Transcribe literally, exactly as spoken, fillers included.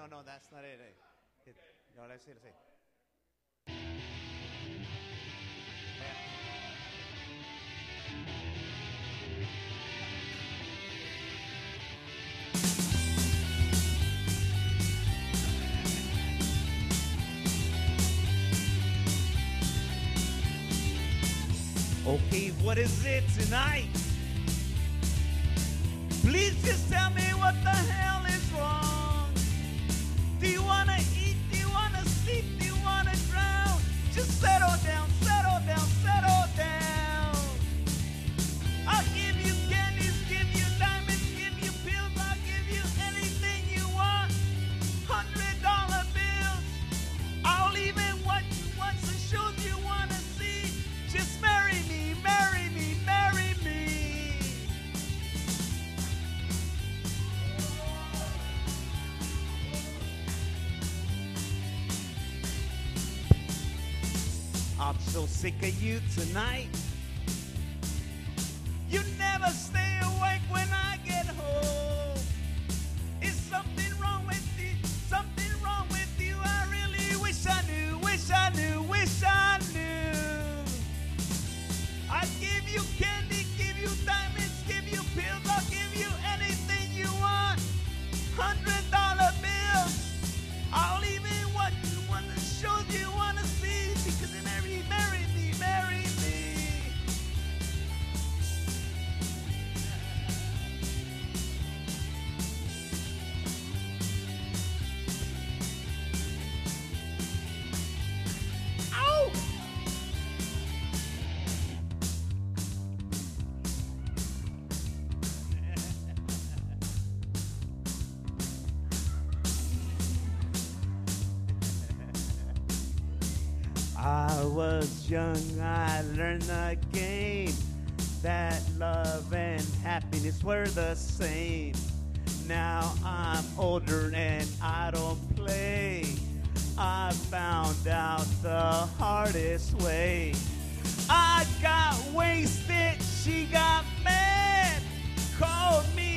no, no, that's not it. eh. It- no, let's see, let's see. Okay, what is it tonight? Please just tell me what the hell is wrong. Do you wanna eat? Do you wanna sleep? Do you wanna drown? Just settle down, settle down, settle down. I'll give you candies, give you diamonds, give you pills, I'll give you anything you want. Hundred dollar bills, I'll even what you want, some shows you wanna see. Just marry me, marry me, marry me. I'm so sick of you tonight. You never stay awake when I get home. Is something wrong with you? Something wrong with you? I really wish I knew, wish I knew, wish I knew. I give you candy, give you diamonds, give you pills, I'll give you anything you want. Hundred dollar bills, I'll even what you want, the shows you wanna see. Because you marry, marry me, marry me. Ow! I was young, I learned the game, that love and happiness were the same. Now I'm older and I don't play. I found out the hardest way. I got wasted, she got mad, called me